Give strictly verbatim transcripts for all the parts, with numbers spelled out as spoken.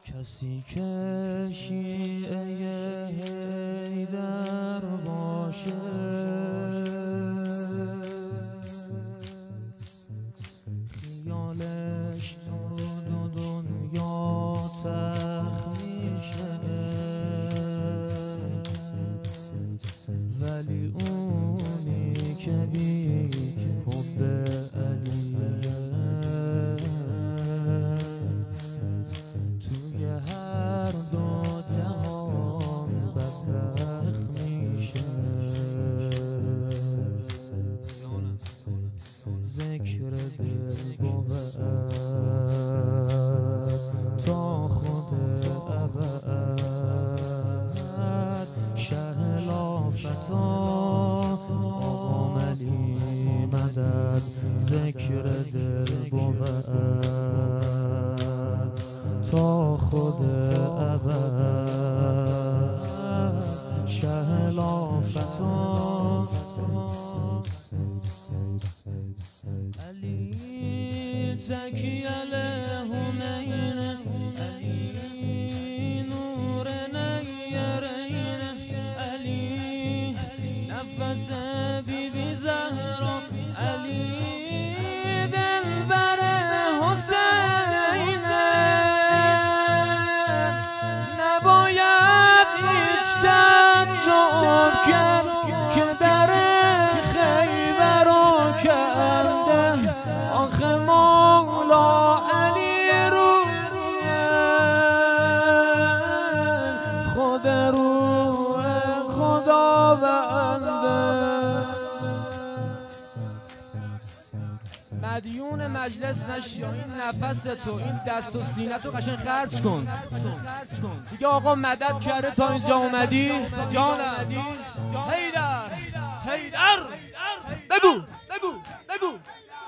کسی که شیعه حیدر باشه خیالش تو دو دنیا تخ میشه، ولی اونی که بی حب علیه توی هر دو جهان بدبخت میشه. ذکر دل بود تا خود ابد، شه لافتا آقا ملی مدد. ذکر دل بود تا خود ابد، شه لافتا علی تکیل هنین، علی نور نیرین، علی نفس بی بی زهرا، علی دلبر حسین. نباید هیچ تعجب کرد که در خیبر رو کرده آخه مولا علی روی خود روح خداونده. مدیون مجلس نشی، این نفس تو، این دست و سینه تو قشنگ خرج کن دیگه. آقا مدد کرده تا اینجا اومدی جانم. حیدر حیدر بگو بگو بگو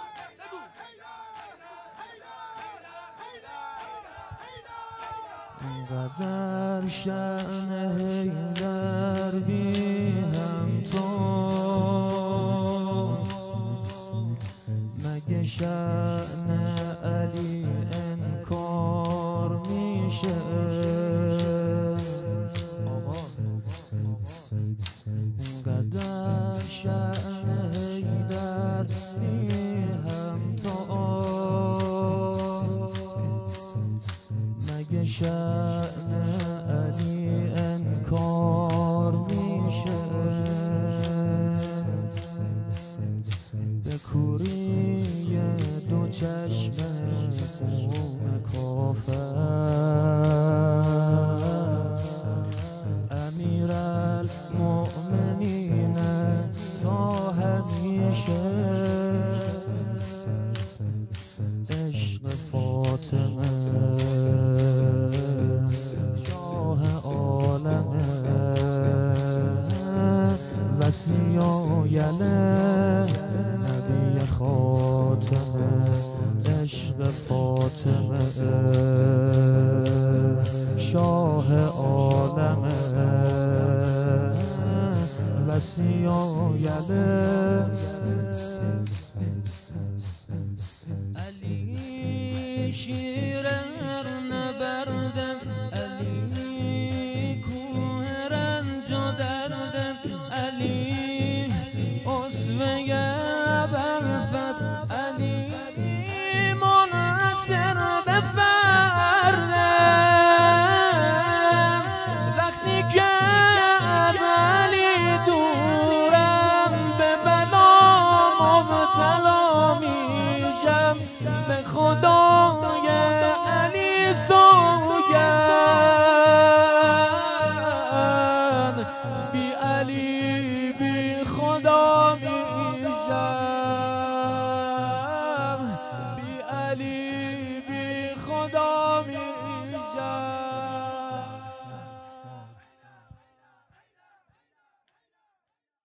اینقدر شأن حیدر بی هم تو، مگه شأن علی انکار میشه؟ اینقدر شأن حیدر بی هم تو، مگه شأن علی انکار میشه؟ به کوری دو چشم قوم کافر امیر المؤمنین تا همیشه. عشق فاطمه شاه عالمه، وصی و یله نبی خاتمه. عشق فاطمه شاه عالمه، وصی و یله. علی شیر نبردم، علی کوه رنج و دردم، علی اسوه ابرفت، علی منحصر به فردم. وقتی که از علی دورم به بلا مبتلا میشم، به خدای علی سوگند بی علی بی خدا میشم، بی علی بی خدا میشم.